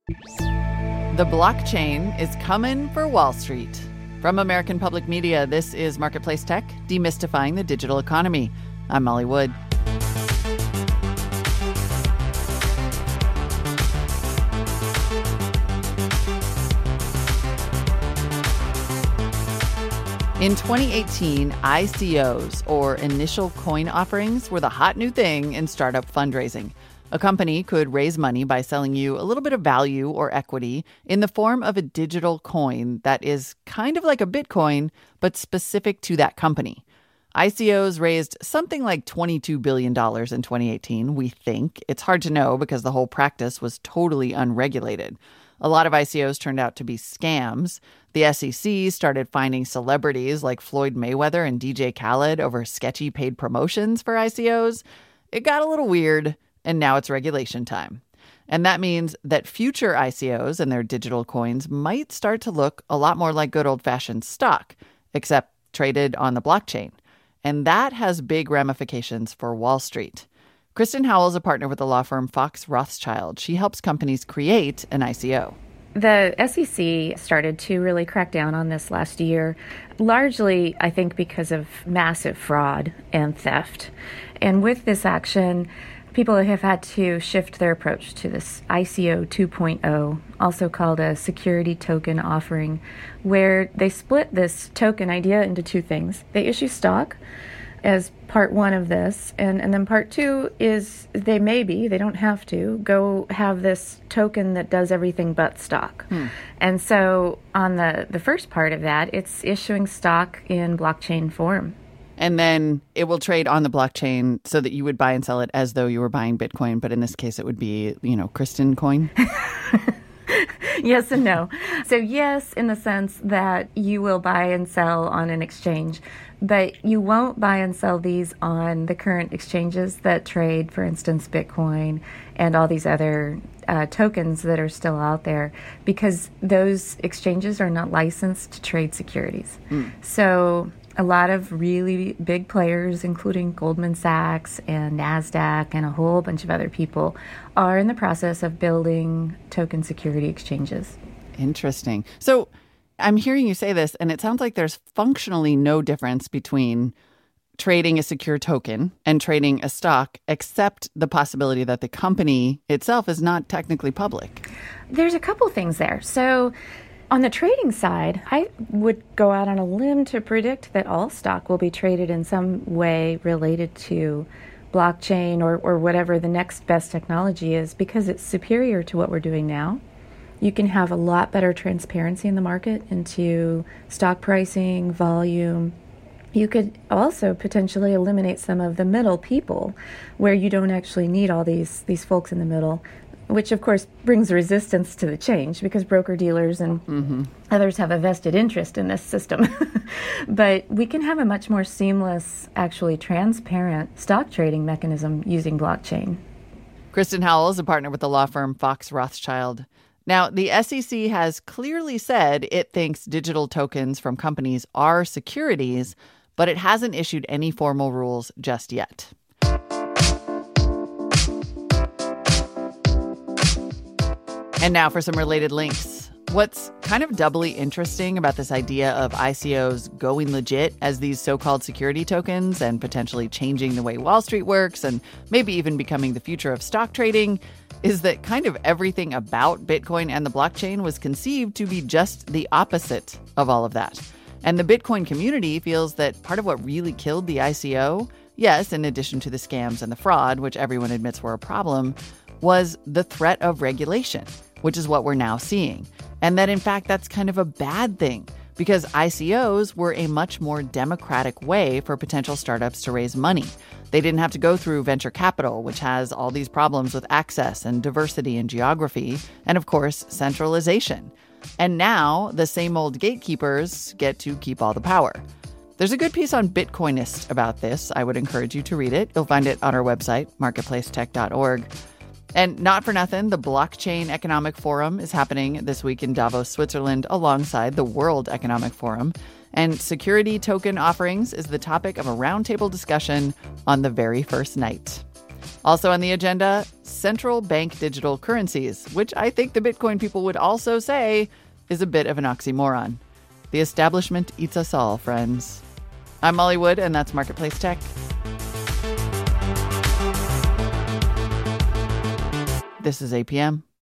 The blockchain is coming for Wall Street. From American Public Media, this is Marketplace Tech, demystifying the digital economy. I'm Molly Wood. In 2018, ICOs, or initial coin offerings, were the hot new thing in startup fundraising. A company could raise money by selling you a little bit of value or equity in the form of a digital coin that is kind of like a Bitcoin, but specific to that company. ICOs raised something like $22 billion in 2018, we think. It's hard to know because the whole practice was totally unregulated. A lot of ICOs turned out to be scams. The SEC started finding celebrities like Floyd Mayweather and DJ Khaled over sketchy paid promotions for ICOs. It got a little weird, and now it's regulation time. And that means that future ICOs and their digital coins might start to look a lot more like good old-fashioned stock, except traded on the blockchain. And that has big ramifications for Wall Street. Kristen Howell is a partner with the law firm Fox Rothschild. She helps companies create an ICO. The SEC started to really crack down on this last year, largely, I think, because of massive fraud and theft. And with this action, people have had to shift their approach to this ICO 2.0, also called a security token offering, where they split this token idea into two things. They issue stock as part one of this, and then part two is they don't have to, go have this token that does everything but stock. And so on the first part of that, it's issuing stock in blockchain form. And then it will trade on the blockchain so that you would buy and sell it as though you were buying Bitcoin. But in this case, it would be, Kristen coin. Yes and no. So yes, in the sense that you will buy and sell on an exchange, but you won't buy and sell these on the current exchanges that trade, for instance, Bitcoin and all these other tokens that are still out there, because those exchanges are not licensed to trade securities. So a lot of really big players, including Goldman Sachs and NASDAQ and a whole bunch of other people, are in the process of building token security exchanges. Interesting. So I'm hearing you say this, and it sounds like there's functionally no difference between trading a secure token and trading a stock, except the possibility that the company itself is not technically public. There's a couple things there. So on the trading side, I would go out on a limb to predict that all stock will be traded in some way related to blockchain or whatever the next best technology is, because it's superior to what we're doing now. You can have a lot better transparency in the market into stock pricing, volume. You could also potentially eliminate some of the middle people, where you don't actually need all these folks in the middle, which of course brings resistance to the change because broker-dealers and others have a vested interest in this system. But we can have a much more seamless, actually transparent stock trading mechanism using blockchain. Kristen Howell is a partner with the law firm Fox Rothschild. Now, the SEC has clearly said it thinks digital tokens from companies are securities, but it hasn't issued any formal rules just yet. And now for some related links. What's kind of doubly interesting about this idea of ICOs going legit as these so-called security tokens and potentially changing the way Wall Street works and maybe even becoming the future of stock trading is that kind of everything about Bitcoin and the blockchain was conceived to be just the opposite of all of that. And the Bitcoin community feels that part of what really killed the ICO, yes, in addition to the scams and the fraud, which everyone admits were a problem, was the threat of regulation, which is what we're now seeing. And that, in fact, that's kind of a bad thing, because ICOs were a much more democratic way for potential startups to raise money. They didn't have to go through venture capital, which has all these problems with access and diversity and geography, and of course, centralization. And now the same old gatekeepers get to keep all the power. There's a good piece on Bitcoinist about this. I would encourage you to read it. You'll find it on our website, marketplacetech.org. And not for nothing, the Blockchain Economic Forum is happening this week in Davos, Switzerland, alongside the World Economic Forum. And security token offerings is the topic of a roundtable discussion on the very first night. Also on the agenda, central bank digital currencies, which I think the Bitcoin people would also say is a bit of an oxymoron. The establishment eats us all, friends. I'm Molly Wood, and that's Marketplace Tech. This is APM.